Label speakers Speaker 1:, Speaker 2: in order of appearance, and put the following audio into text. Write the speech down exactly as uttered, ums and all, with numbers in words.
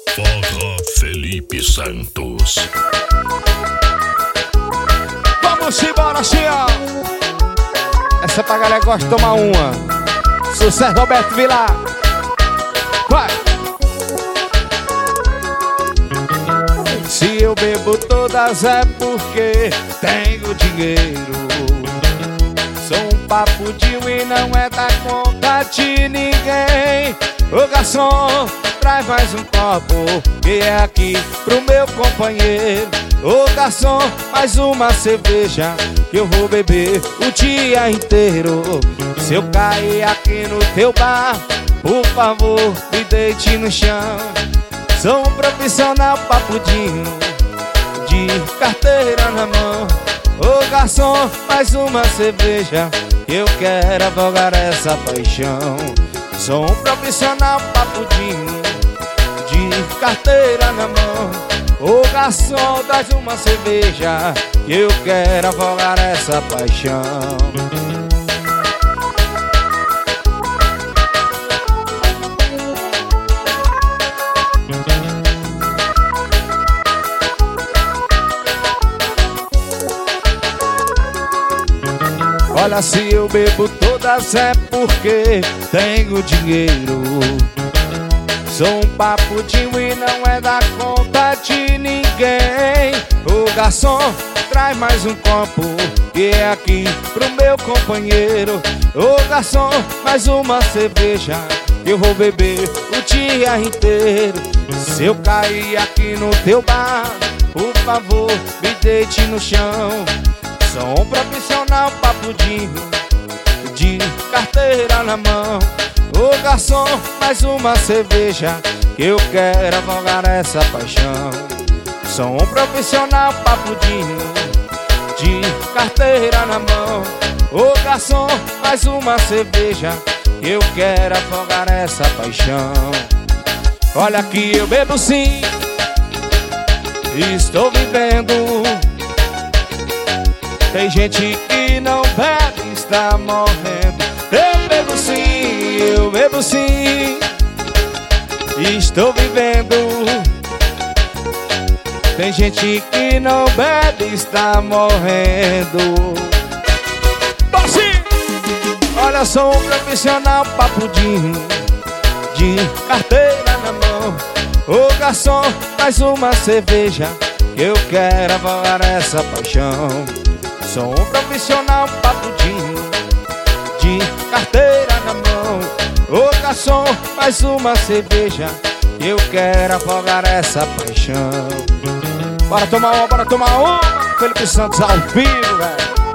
Speaker 1: Forró Felipe Santos.
Speaker 2: Vamos embora, assim, ó. Essa pra galera gosta de tomar uma. Sucesso, Roberto Vilar. Vai! Se eu bebo todas é porque tenho dinheiro. Sou um papudinho e não é da conta de ninguém. Ô garçom, traz mais um copo, que é aqui pro meu companheiro. Ô garçom, mais uma cerveja, que eu vou beber o dia inteiro. Se eu cair aqui no teu bar, por favor, me deite no chão. Sou um profissional papudinho, de carteira na mão. Ô garçom, mais uma cerveja, que eu quero afogar essa paixão. Sou um profissional papudinho, de carteira na mão. Ô garçom, traz uma cerveja, que eu quero afogar essa paixão. Olha, se eu bebo todas é porque tenho dinheiro. Sou um papudinho e não é da conta de ninguém. Ô garçom, traz mais um copo, que é aqui pro meu companheiro. Ô garçom, mais uma cerveja, que eu vou beber o dia inteiro. Se eu cair aqui no teu bar, por favor, me deite no chão. Sou um profissional papudinho, de carteira na mão. Ô garçom, mais uma cerveja, que eu quero afogar essa paixão. Sou um profissional papudinho, de carteira na mão. Ô garçom, mais uma cerveja, que eu quero afogar essa paixão. Olha que eu bebo sim, estou vivendo. Tem gente que não bebe, está morrendo. Eu bebo sim, eu bebo sim, estou vivendo. Tem gente que não bebe, está morrendo. Doce! Olha, sou um profissional papudinho, de carteira na mão. Ô garçom, mais uma cerveja, que eu quero afogar essa paixão. Sou um profissional papudinho, de carteira na mão. Ô garçom, mais uma cerveja, que eu quero afogar essa paixão. Bora tomar uma, bora tomar uma. Felipe Santos ao vivo, velho.